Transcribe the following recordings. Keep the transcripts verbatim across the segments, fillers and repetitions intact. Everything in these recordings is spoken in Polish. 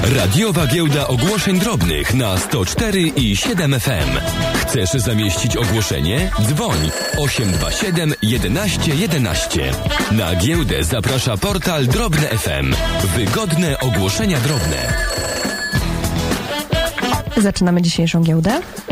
Radiowa Giełda Ogłoszeń Drobnych na sto cztery i siedem F M. Chcesz zamieścić ogłoszenie? Dzwoń osiem dwa siedem jedenaście jedenaście. Na giełdę zaprasza portal Drobne F M. Wygodne ogłoszenia drobne. Zaczynamy dzisiejszą giełdę.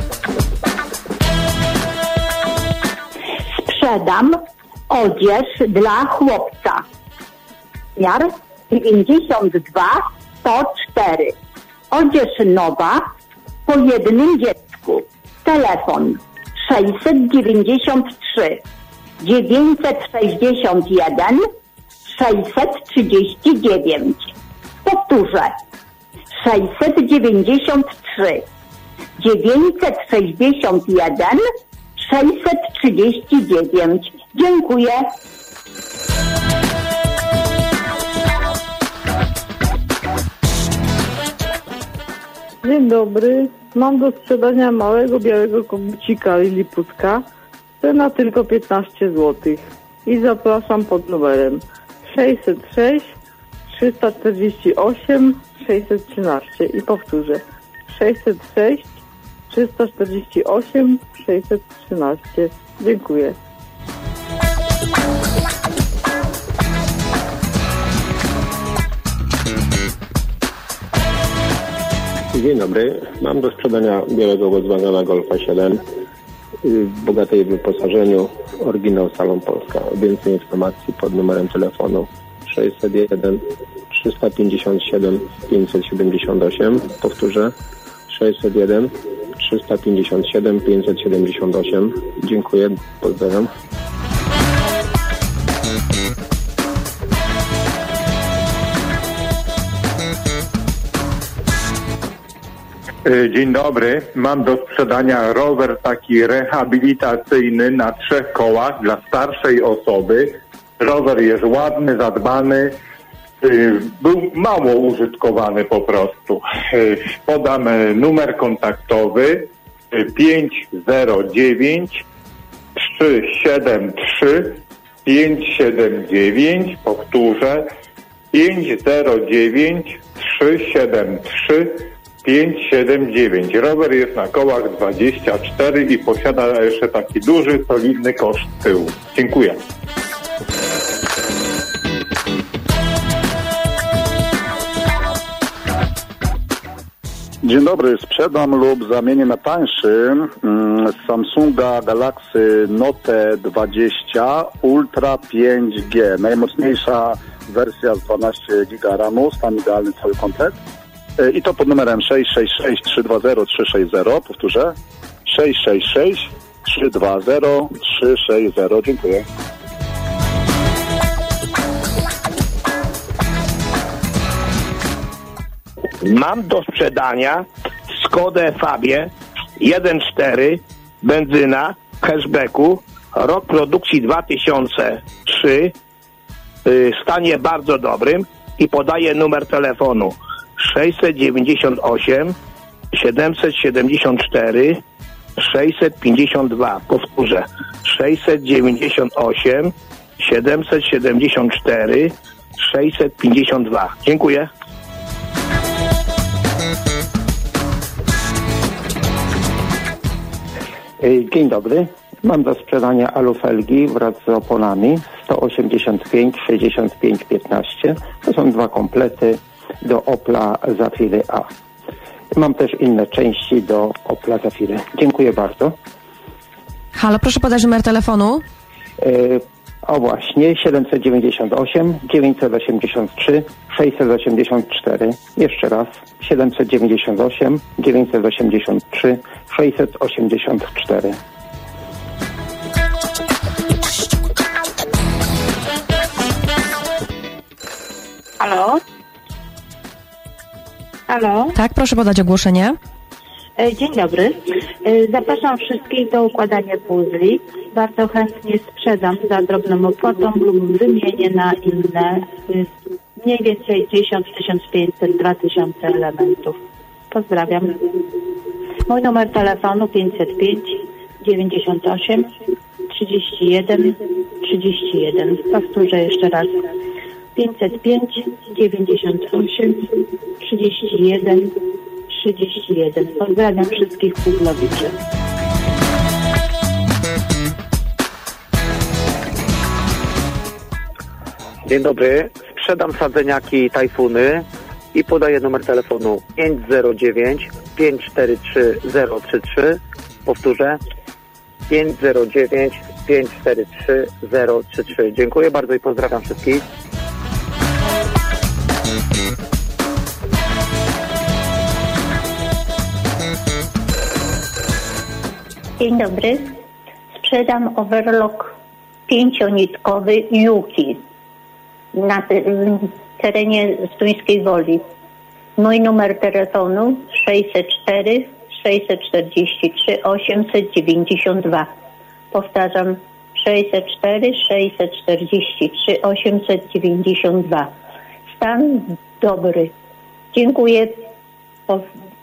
Sprzedam odzież dla chłopca. Miar dziewięćdziesiąt dwa sto cztery. Odzież nowa po jednym dziecku. Telefon sześćset dziewięćdziesiąt trzy dziewięćset sześćdziesiąt jeden sześćset trzydzieści dziewięć. Powtórzę. sześćset dziewięćdziesiąt trzy dziewięćset sześćdziesiąt jeden sześćset trzydzieści dziewięć. Dziękuję. Dzień dobry. Mam do sprzedania małego białego kogucika liliputka. Cena tylko piętnaście złotych. I zapraszam pod numerem sześćset sześć trzysta czterdzieści osiem sześćset trzynaście. I powtórzę. sześćset sześć trzysta czterdzieści osiem sześćset trzynaście. Dziękuję. Dzień dobry. Mam do sprzedania białego Volkswagena Golfa siedem w bogatej wyposażeniu, oryginał Salon Polska. Więcej informacji pod numerem telefonu sześćset jeden trzysta pięćdziesiąt siedem pięćset siedemdziesiąt osiem. Powtórzę sześćset jeden trzysta pięćdziesiąt siedem pięćset siedemdziesiąt osiem. Dziękuję. Pozdrawiam. Dzień dobry. Mam do sprzedania rower taki rehabilitacyjny na trzech kołach dla starszej osoby. Rower jest ładny, zadbany. Był mało użytkowany po prostu. Podam numer kontaktowy pięć zero dziewięć trzy siedem trzy pięć siedem dziewięć. Powtórzę pięć zero dziewięć trzy siedem trzy pięć siedem dziewięć. Rower jest na kołach dwadzieścia cztery i posiada jeszcze taki duży, solidny kosz z tyłu. Dziękuję. Dzień dobry, sprzedam lub zamienię na tańszy mm, Samsunga Galaxy Note dwadzieścia Ultra pięć G. Najmocniejsza wersja z dwanaście giga ramu, stan idealny, cały komplet. I to pod numerem sześć sześć sześć trzy dwa zero trzy sześć zero. Powtórzę. sześć sześć sześć trzy dwa zero trzy sześć zero. Dziękuję. Mam do sprzedania Skodę Fabię jeden cztery benzyna cashbacku, rok produkcji dwa tysiące trzy, w stanie bardzo dobrym i podaję numer telefonu sześćset dziewięćdziesiąt osiem siedemset siedemdziesiąt cztery sześćset pięćdziesiąt dwa. Powtórzę sześćset dziewięćdziesiąt osiem siedemset siedemdziesiąt cztery sześćset pięćdziesiąt dwa. Dziękuję. Dzień dobry. Mam do sprzedania alufelgi wraz z oponami sto osiemdziesiąt pięć sześćdziesiąt pięć piętnaście. To są dwa komplety do Opla Zafiry A. Mam też inne części do Opla Zafiry. Dziękuję bardzo. Halo, proszę podać numer telefonu. Yy, o właśnie, siedemset dziewięćdziesiąt osiem dziewięćset osiemdziesiąt trzy sześćset osiemdziesiąt cztery. Jeszcze raz, siedemset dziewięćdziesiąt osiem dziewięćset osiemdziesiąt trzy sześćset osiemdziesiąt cztery. Halo? Halo? Tak, proszę podać ogłoszenie. Dzień dobry. Zapraszam wszystkich do układania puzli. Bardzo chętnie sprzedam za drobną opłatą lub wymienię na inne. Mniej więcej tysiąc, tysiąc pięćset, dwa tysiące elementów. Pozdrawiam. Mój numer telefonu pięćset pięć dziewięćdziesiąt osiem trzydzieści jeden trzydzieści jeden. Powtórzę jeszcze raz. pięćset pięć dziewięćdziesiąt osiem trzydzieści jeden trzydzieści jeden. Pozdrawiam wszystkich pudlowiczy. Dzień dobry. Sprzedam sadzeniaki Tajfuny i podaję numer telefonu pięć zero dziewięć pięć cztery trzy zero trzy trzy. Powtórzę pięć zero dziewięć pięć cztery trzy zero trzy trzy. Dziękuję bardzo i pozdrawiam wszystkich. Dzień dobry. Sprzedam overlock pięcionitkowy Juki na terenie Stuńskiej Woli. Mój numer telefonu sześćset cztery sześćset czterdzieści trzy osiemset dziewięćdziesiąt dwa. Powtarzam sześćset cztery sześćset czterdzieści trzy osiemset dziewięćdziesiąt dwa. Stan dobry. Dziękuję. Po...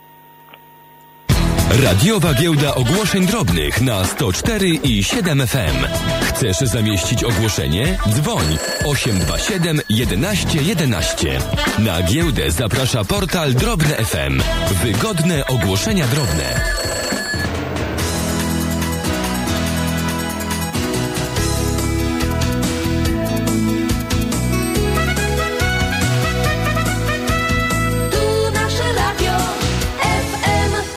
Radiowa Giełda Ogłoszeń Drobnych na sto cztery i siedem F M. Chcesz zamieścić ogłoszenie? Dzwoń osiem dwa siedem jedenaście jedenaście. Na giełdę zaprasza portal Drobne F M. Wygodne ogłoszenia drobne.